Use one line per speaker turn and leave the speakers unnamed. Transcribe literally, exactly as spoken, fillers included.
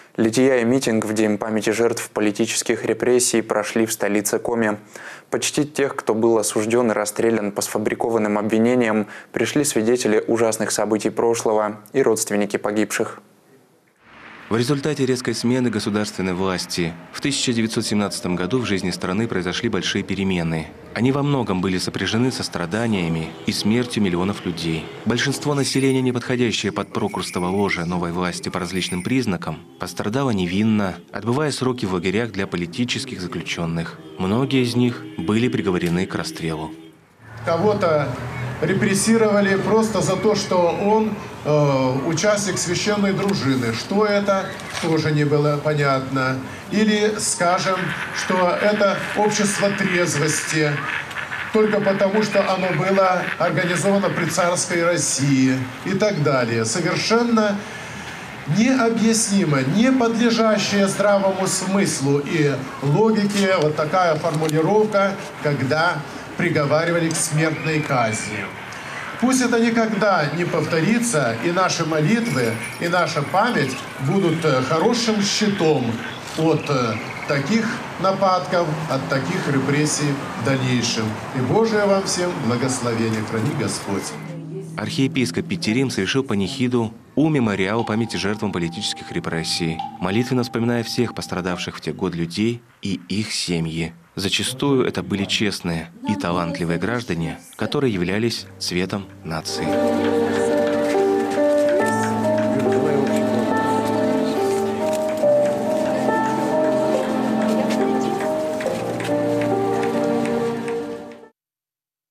Лития и митинг в День памяти жертв политических репрессий прошли в столице Коми. Почтить тех, кто был осужден и расстрелян по сфабрикованным обвинениям, пришли свидетели ужасных событий прошлого и родственники погибших.
В результате резкой смены государственной власти в тысяча девятьсот семнадцатом году в жизни страны произошли большие перемены. Они во многом были сопряжены со страданиями и смертью миллионов людей. Большинство населения, не подходящее под прокурстово ложе новой власти по различным признакам, пострадало невинно, отбывая сроки в лагерях для политических заключенных. Многие из них были приговорены к расстрелу.
Кого-то репрессировали просто за то, что он э, участник священной дружины. Что это, тоже не было понятно. Или, скажем, что это общество трезвости, только потому, что оно было организовано при царской России и так далее. Совершенно необъяснимо, не подлежащая здравому смыслу и логике вот такая формулировка, когда приговаривали к смертной казни. Пусть это никогда не повторится, и наши молитвы, и наша память будут хорошим щитом от таких нападков, от таких репрессий в дальнейшем. И Божие вам всем благословение, храни Господь.
Архиепископ Питерим совершил панихиду у мемориала памяти жертвам политических репрессий, молитвенно вспоминая всех пострадавших в те годы людей и их семьи. Зачастую это были честные и талантливые граждане, которые являлись цветом нации.